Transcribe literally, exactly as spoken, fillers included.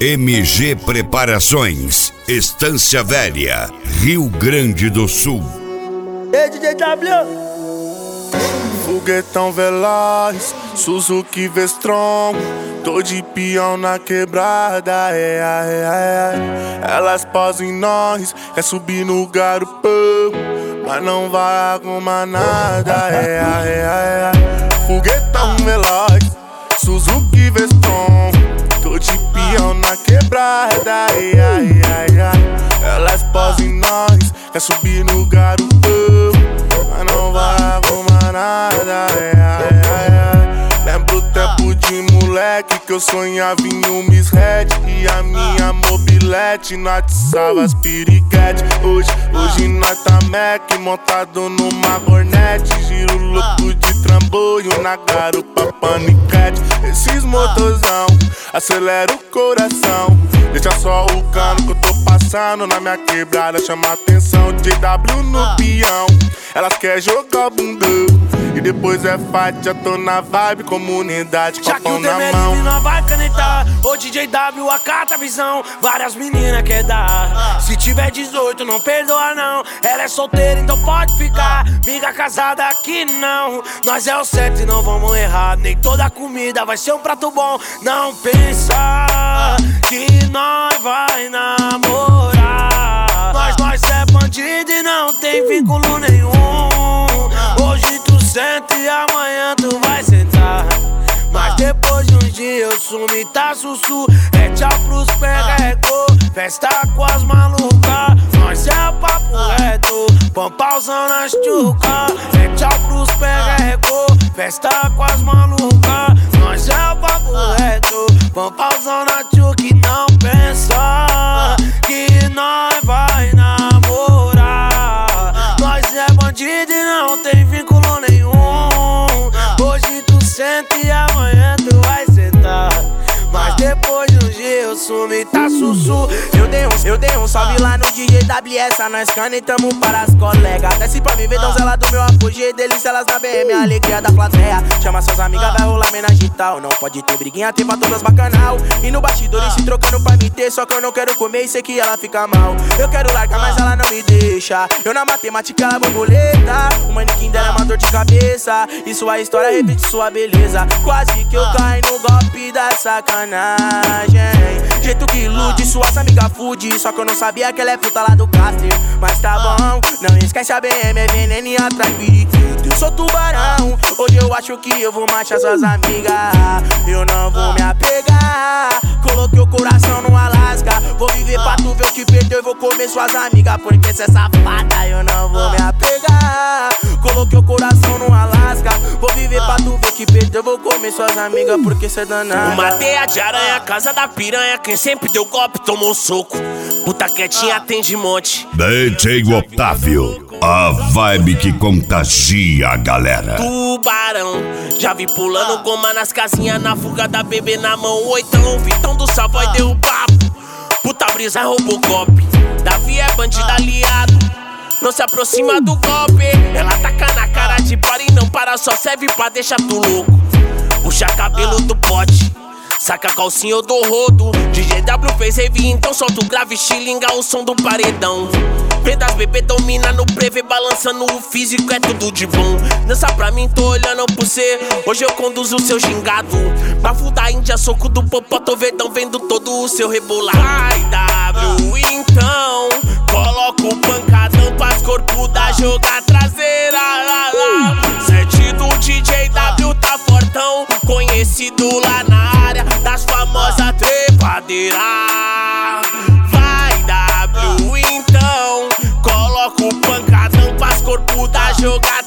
M G Preparações, Estância Velha, Rio Grande do Sul. Ei, D J W! Foguetão veloz, Suzuki V-Strom, tô de peão na quebrada, é, é, é. Elas posam em nós, quer subir no garupão, mas não vai arrumar nada, é, é, é. Foguetão veloz, Suzuki V-Strom, tô de peão na quebrada, é, é, é. Elas posam em nós, quer subir no garupão, mas não vai arrumar nada, é, é, é. Lembro o tempo de moleque que eu sonhava em um Miss Red e a minha mobilete não atiçava as piriquete. Hoje, hoje nós tá Mac montado numa Hornet, giro louco de trambolho na garupa paniquete. Esses motorzão acelera o coração, deixa só o cano que eu tô passando na minha quebrada, chama atenção. D W no peão, elas querem jogar bundão e depois é fight, já tô na vibe, comunidade com a pão na mão. Não vai canetar, ô D J W acata a visão, várias meninas quer dar. Se tiver dezoito não perdoa não, ela é solteira então pode ficar. Miga casada aqui não, nós é o certo e não vamos errar. Nem toda comida vai ser um prato bom, não pensa que nós vai namorar. Nós, nós é bandido e não tem vínculo nenhum. Hoje tu senta e amanhã tu vai sentar, mas depois de uns dias eu sumo e tá sussu. É tchau pros perrecô, festa com as malucas, nós é papo reto, pampauzão nas tchuca. É tchau pros perrecô, festa com as malucas, nós é papo reto, pampauzão na tchuca. E não pensa que nós vai namorar, nós é bandido e não tem vínculo nenhum. Hoje tu senta e amanhã tu vai sentar, mas depois de um dia eu sumo e tá sussu. Eu dei um, eu dei um salve lá no D J W S, nós canetamos para as colegas. Desce pra mim ver donzela do meu apogeu, delícia elas na B M, a alegria da plateia. Chama suas amigas, vai rolar homenagem tal. Não pode ter briguinha, tem pra todas bacanal. E no bastidor se trocando pra me ter, só que eu não quero comer e sei que ela fica mal. Eu quero largar, mas ela não me deixa. Eu na matemática ela borboleta, o manequim dela é uma dor de cabeça, e sua história repete sua beleza. Quase que eu caio no golpe da sacanagem, jeito que ilude suas amigas fude, só que eu não sabia que ela é puta lá do Caster. Mas tá bom, não esquece a B M, é veneno e atrai periquito. Eu sou tubarão, hoje eu acho que eu vou machar suas amigas. Eu não vou me apegar, coloquei o coração no Alasca. Vou viver pra tu ver o que perdeu e vou comer suas amigas, porque cê é safada. Eu não vou me apegar, coloquei o coração no Alasca. Vou viver pra tu ver o que perdeu, vou comer suas amigas, porque cê é danada. Uma teia de aranha, casa da piranha, quem sempre deu golpe tomou um soco. Puta quietinha tem de monte. D J Otávio, a vibe que contagia a galera. Tubarão, já vi pulando goma nas casinhas, na fuga da bebê na mão. Oitão, Vitão do Savoy deu o papo. Puta brisa Robocop, Davi é bandido aliado, não se aproxima do golpe. Ela taca na cara de para e não para, só serve pra deixar tu louco. Puxa cabelo do pote, saca a calcinha do rodo. D J W fez rave, então solta o grave, xilinga o som do paredão. Vem das bebê, domina no prevê, balançando o físico, é tudo de bom. Dança pra mim, tô olhando pro cê, hoje eu conduzo o seu gingado. Bafo da Índia, soco do popó, tô verdão, vendo todo o seu rebolar. Vai W, então, coloca o pancadão pras corpo da joga traseira. Sete do D J W tá fortão, conhecido lá na área das famosas trepadeiras. Vai W, então, coloca o pancadão pras corpo da joga